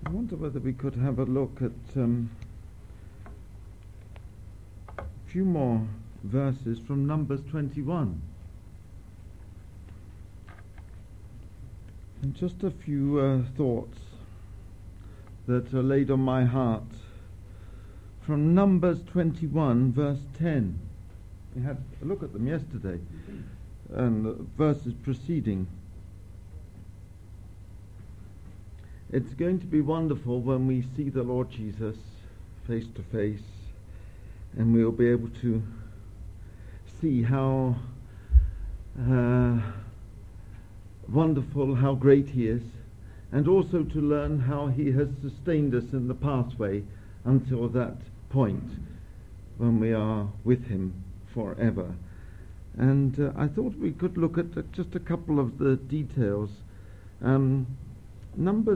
I wonder whether we could have a look at a few more verses from Numbers 21. And just a few thoughts that are laid on my heart from Numbers 21 verse 10. We had a look at them yesterday and the verses preceding. It's going to be wonderful when we see the Lord Jesus face to face, and we'll be able to see how wonderful, how great he is, and also to learn how he has sustained us in the pathway until that point when we are with him forever. And I thought we could look at just a couple of the details. Numbers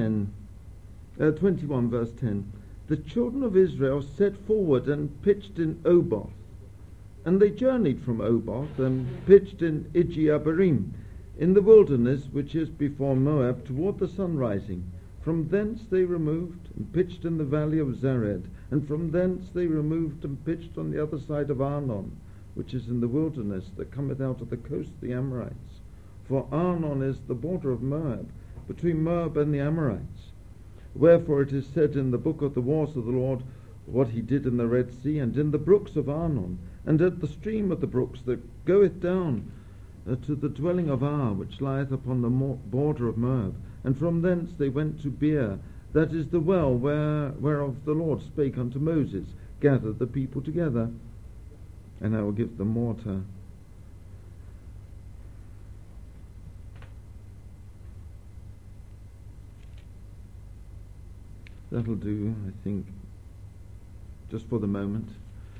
21 verse 10. The children of Israel set forward and pitched in Oboth, and they journeyed from Oboth and pitched in Iji-Abarim, in the wilderness which is before Moab, toward the sun rising. From thence they removed and pitched in the valley of Zered, and from thence they removed and pitched on the other side of Arnon, which is in the wilderness that cometh out of the coast of the Amorites. For Arnon is the border of Moab, between Moab and the Amorites. Wherefore it is said in the book of the wars of the Lord, what he did in the Red Sea, and in the brooks of Arnon, and at the stream of the brooks that goeth down to the dwelling of Ar, which lieth upon the border of Moab. And from thence they went to Beer, that is the well whereof the Lord spake unto Moses, gather the people together, and I will give them water. That'll do, I think, just for the moment.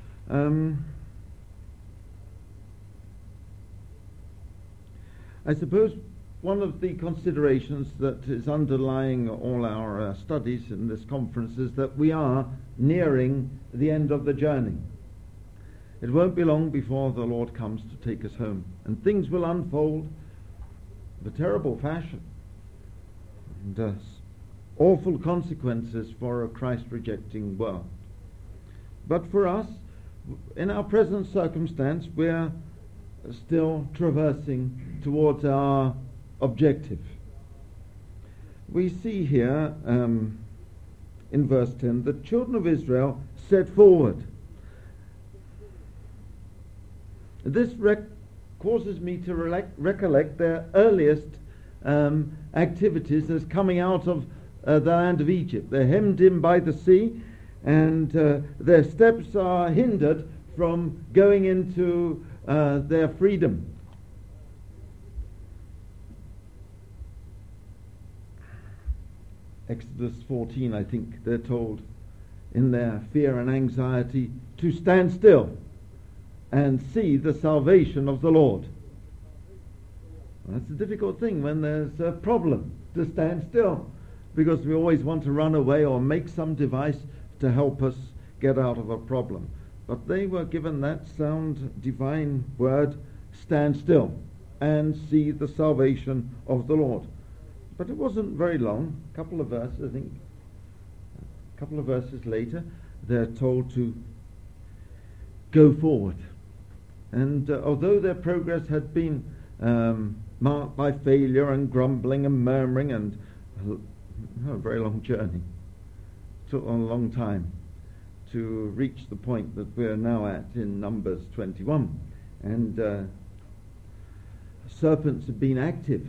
I suppose one of the considerations that is underlying all our studies in this conference is that we are nearing the end of the journey. It won't be long before the Lord comes to take us home, and things will unfold of a terrible fashion, and awful consequences for a Christ-rejecting world. But for us, in our present circumstance, we're still traversing towards our objective. We see here in verse 10, the children of Israel set forward. This causes me to recollect their earliest activities as coming out of the land of Egypt. They're hemmed in by the sea, and their steps are hindered from going into their freedom. Exodus 14, I think they're told in their fear and anxiety to stand still and see the salvation of the Lord. That's a difficult thing when there's a problem, to stand still, because we always want to run away or make some device to help us get out of a problem. But they were given that sound divine word, stand still and see the salvation of the Lord. But it wasn't very long, a couple of verses, I think, a couple of verses later, they're told to go forward. And although their progress had been marked by failure and grumbling and murmuring and a very long journey, it took a long time to reach the point that we're now at in Numbers 21. And serpents have been active,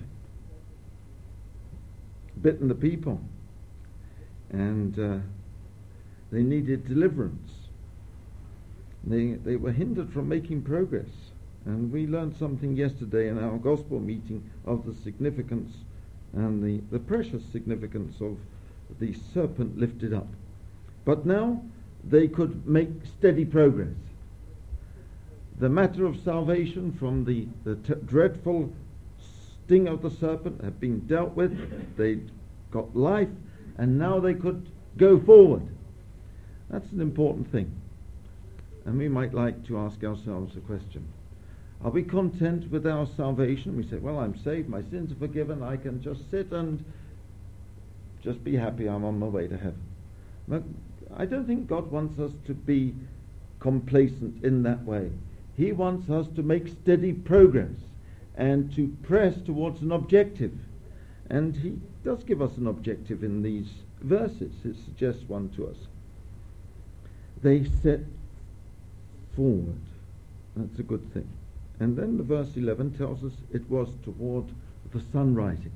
bitten the people, and they needed deliverance. They were hindered from making progress, and we learned something yesterday in our gospel meeting of the significance and the precious significance of the serpent lifted up. But now they could make steady progress. The matter of salvation from the dreadful sting of the serpent had been dealt with. They'd got life, and now they could go forward. That's an important thing. And we might like to ask ourselves a question. Are we content with our salvation? We say, well, I'm saved, my sins are forgiven, I can just sit and just be happy, I'm on my way to heaven. But I don't think God wants us to be complacent in that way. He wants us to make steady progress and to press towards an objective. And he does give us an objective in these verses. It suggests one to us. They set forward. That's a good thing. And then the verse 11 tells us it was toward the sun rising.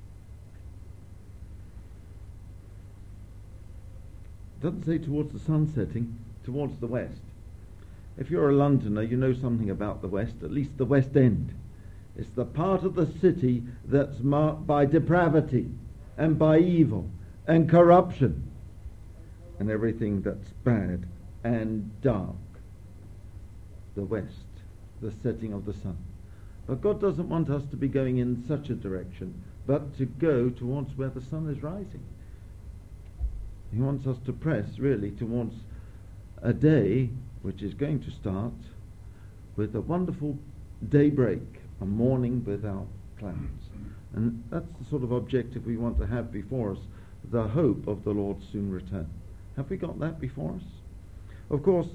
It doesn't say towards the sun setting, towards the west. If you're a Londoner, you know something about the west, at least the West End. It's the part of the city that's marked by depravity and by evil and corruption and everything that's bad and dark. The west, the setting of the sun. But God doesn't want us to be going in such a direction, but to go towards where the sun is rising. He wants us to press really towards a day which is going to start with a wonderful daybreak, a morning without clouds. And that's the sort of objective we want to have before us, the hope of the Lord's soon return. Have we got that before us? Of course,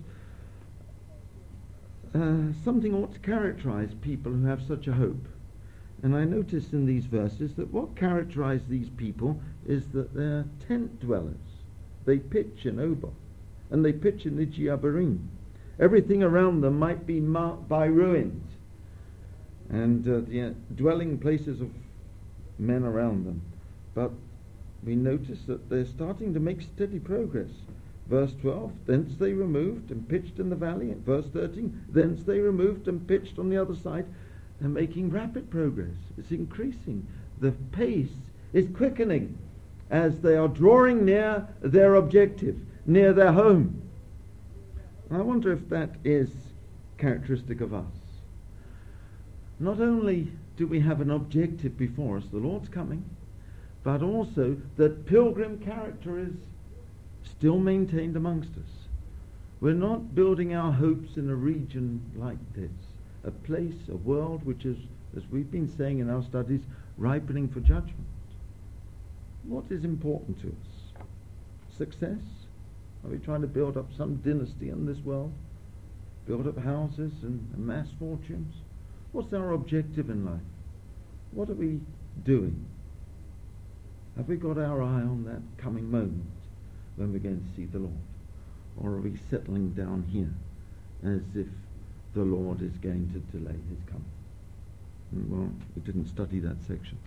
something ought to characterize people who have such a hope. And I notice in these verses that what characterizes these people is that they're tent dwellers. They pitch in Oboth, and they pitch in Iji-Abarim. Everything around them might be marked by ruins, and the dwelling places of men around them. But we notice that they're starting to make steady progress. Verse 12, thence they removed and pitched in the valley. And verse 13, thence they removed and pitched on the other side. They're making rapid progress. It's increasing. The pace is quickening as they are drawing near their objective, near their home. And I wonder if that is characteristic of us. Not only do we have an objective before us, the Lord's coming, but also that pilgrim character is still maintained amongst us. We're not building our hopes in a region like this, a place, a world which is, as we've been saying in our studies, ripening for judgment. What is important to us? Success? Are we trying to build up some dynasty in this world? Build up houses and amass fortunes? What's our objective in life? What are we doing? Have we got our eye on that coming moment when we're going to see the Lord? Or are we settling down here as if the Lord is going to delay his coming? Well, we didn't study that section,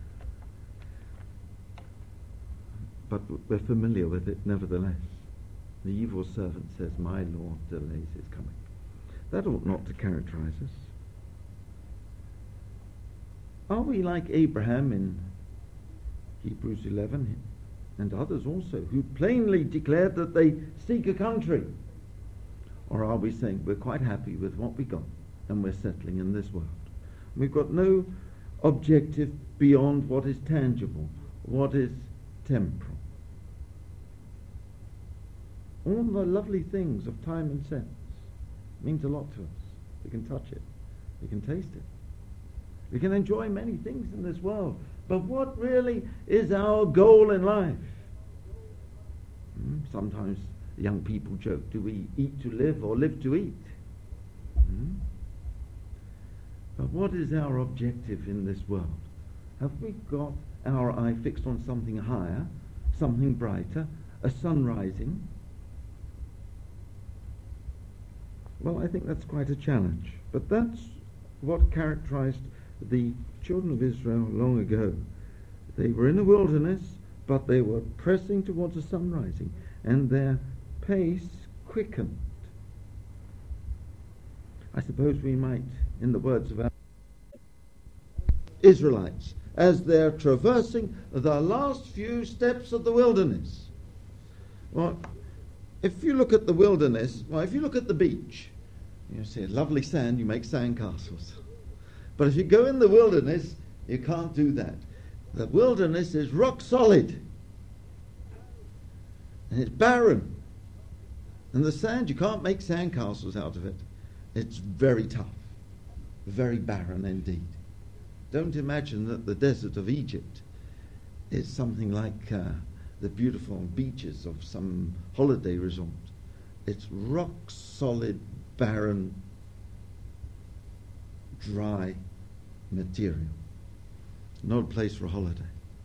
but we're familiar with it nevertheless. The evil servant says, my Lord delays his coming. That ought not to characterize us. Are we like Abraham in Hebrews 11 and others also, who plainly declared that they seek a country? Or are we saying we're quite happy with what we got and we're settling in this world? We've got no objective beyond what is tangible, what is temporal. All the lovely things of time and sense means a lot to us. We can touch it. We can taste it. We can enjoy many things in this world. But what really is our goal in life? Sometimes young people joke, do we eat to live or live to eat? But what is our objective in this world? Have we got our eye fixed on something higher, something brighter, a sun rising? Well, I think that's quite a challenge. But that's what characterized the children of Israel long ago. They were in the wilderness, but they were pressing towards the sun rising, and their pace quickened. I suppose we might, in the words of our Israelites, as they're traversing the last few steps of the wilderness. Well, if you look at the wilderness, if you look at the beach, you see a lovely sand, you make sand castles. But if you go in the wilderness, you can't do that. The wilderness is rock solid. And it's barren. And the sand, you can't make sand castles out of it. It's very tough. Very barren indeed. Don't imagine that the desert of Egypt is something like the beautiful beaches of some holiday resort. It's rock solid, barren, dry material. Not a place for a holiday.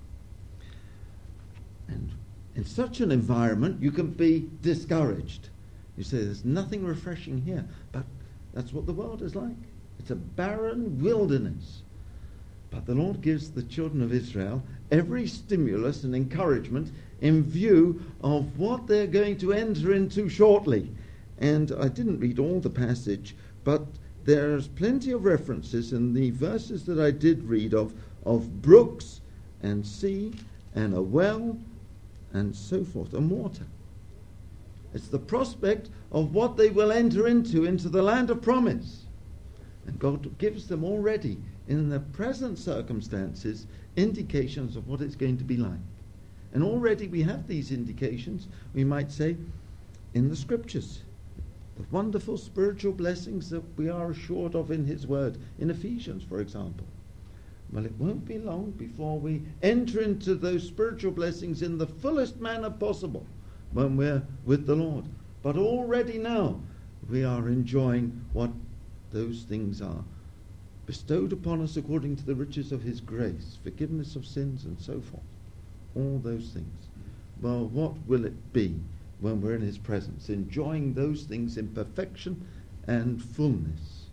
And in such an environment, you can be discouraged. You say, there's nothing refreshing here. But that's what the world is like. It's a barren wilderness. But the Lord gives the children of Israel every stimulus and encouragement in view of what they're going to enter into shortly. And I didn't read all the passage, but there's plenty of references in the verses that I did read of brooks and sea and a well and so forth, and water. It's the prospect of what they will enter into the land of promise. And God gives them already, in the present circumstances, indications of what it's going to be like. And already we have these indications, we might say, in the Scriptures. The wonderful spiritual blessings that we are assured of in His Word, in Ephesians, for example. Well, it won't be long before we enter into those spiritual blessings in the fullest manner possible when we're with the Lord. But already now we are enjoying what those things are. Bestowed upon us according to the riches of His grace, forgiveness of sins and so forth. All those things. Well, what will it be when we're in His presence, enjoying those things in perfection and fullness?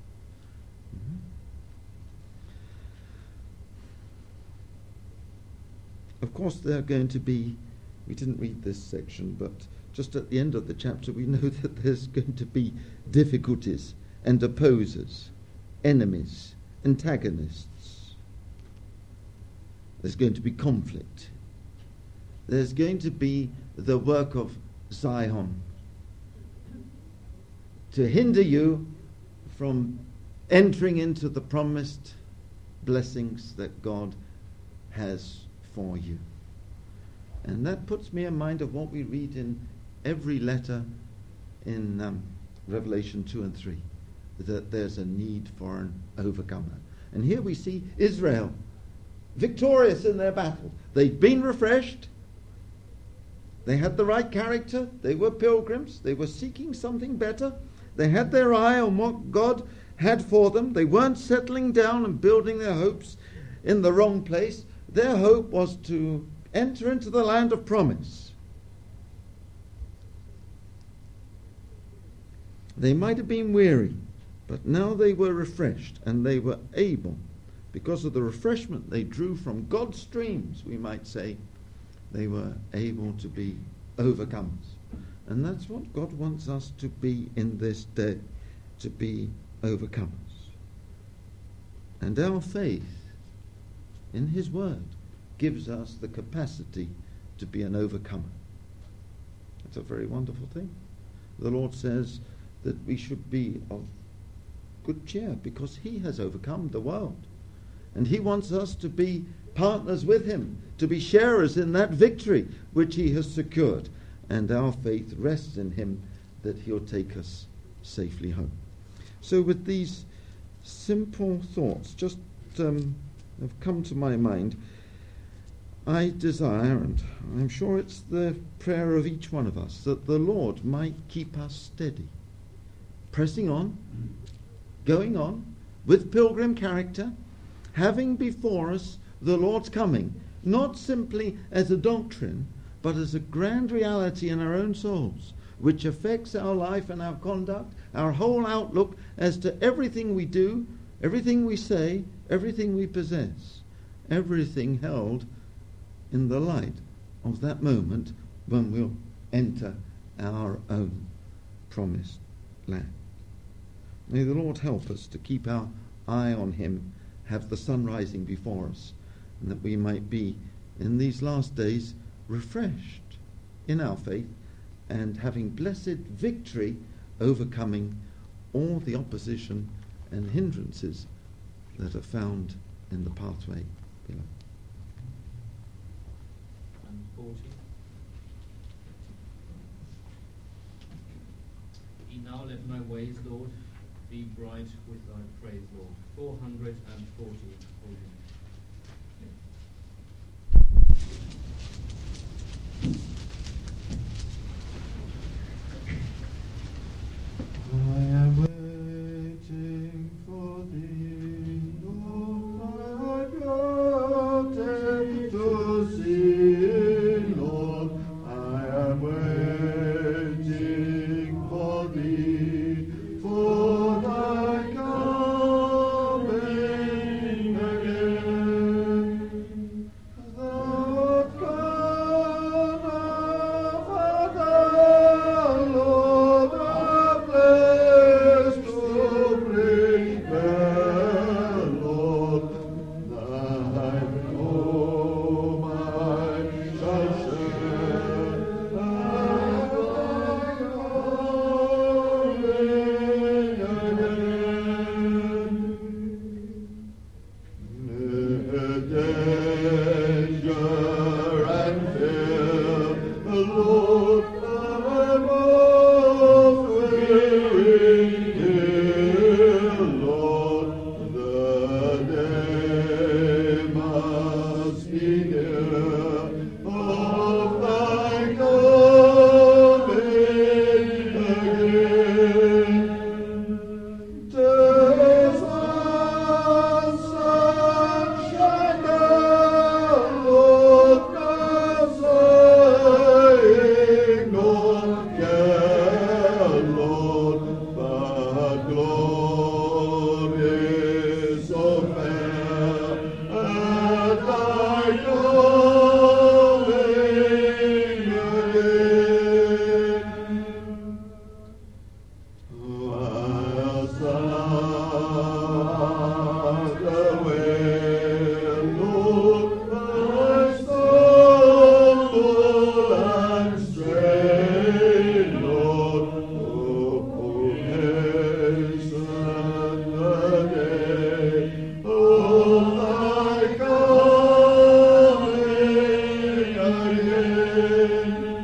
Of course, there are going to be, we didn't read this section, but just at the end of the chapter we know that there's going to be difficulties and opposers, enemies, antagonists. There's going to be conflict. There's going to be the work of Zion to hinder you from entering into the promised blessings that God has for you. And that puts me in mind of what we read in every letter in Revelation 2 and 3, that there's a need for an overcomer. And here we see Israel victorious in their battle. They'd been refreshed. They had the right character. They were pilgrims. They were seeking something better. They had their eye on what God had for them. They weren't settling down and building their hopes in the wrong place. Their hope was to enter into the land of promise. They might have been weary, but now they were refreshed, and they were able, because of the refreshment they drew from God's streams, we might say, they were able to be overcomers. And that's what God wants us to be in this day, to be overcomers. And our faith in His Word gives us the capacity to be an overcomer. That's a very wonderful thing. The Lord says that we should be of good cheer because He has overcome the world. And He wants us to be partners with Him, to be sharers in that victory which He has secured. And our faith rests in Him that He'll take us safely home. So with these simple thoughts just have come to my mind, I desire, and I'm sure it's the prayer of each one of us, that the Lord might keep us steady, pressing on, going on, with pilgrim character, having before us the Lord's coming, not simply as a doctrine, but as a grand reality in our own souls, which affects our life and our conduct, our whole outlook as to everything we do, everything we say, everything we possess, everything held in the light of that moment when we'll enter our own promised land. May the Lord help us to keep our eye on Him, have the sun rising before us, and that we might be, in these last days, refreshed in our faith and having blessed victory, overcoming all the opposition and hindrances that are found in the pathway below. And 40. Now let my ways, Lord, be bright with thy praise, Lord. 440. Amen.